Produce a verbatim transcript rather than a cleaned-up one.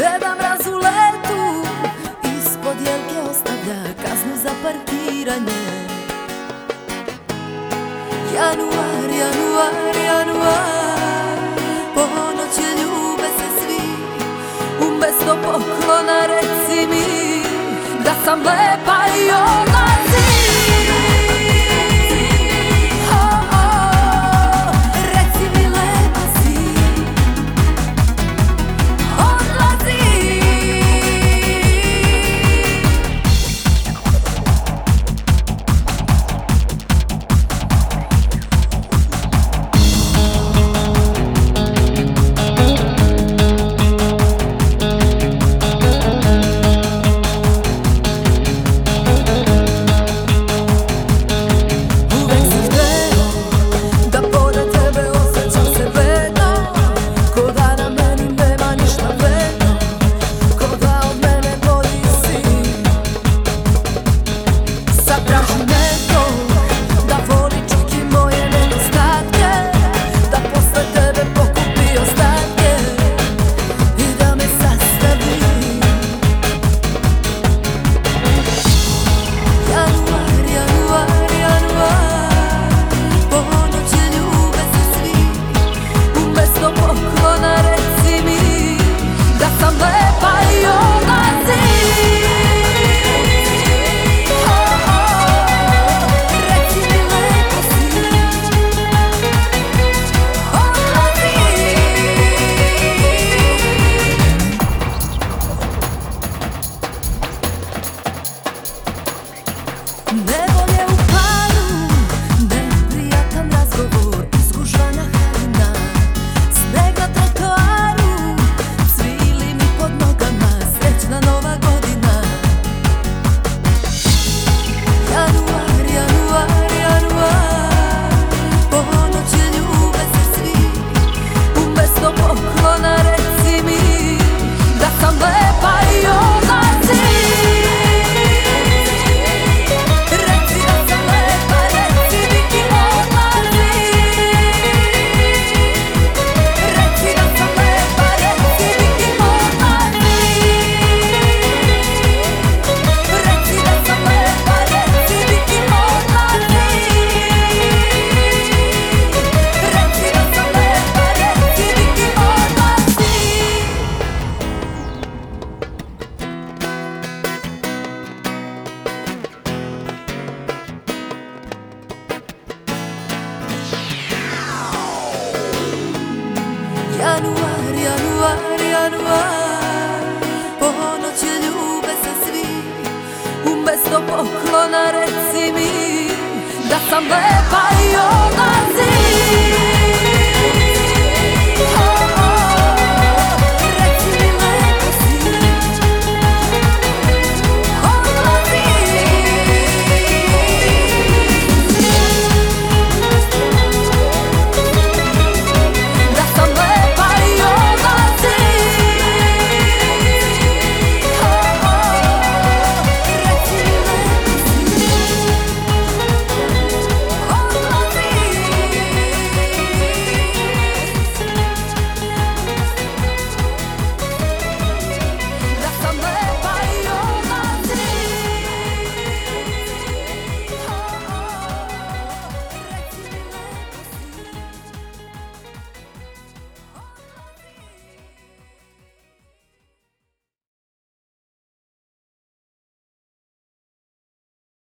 Deda mraz u letu ispod jelke ostavlja kaznu za parkiranje. Januar, januar, januar, ponoći ljube se svi. Umesto poklona reci mi da sam lepa i odlazim. Nebo je u paru, neprijatan razgovor, izgužvana haljina, sneg na trotoaru, cvili mi pod nogama, srećna nova godina. Januar, januar, januar, ponoći ljube se svi. Umesto poklona reci mi da sam lepa i odlazim. Januar, januar, januar, ponoći ljube se svi. Umesto poklona reci mi da sam lepa i odlazim.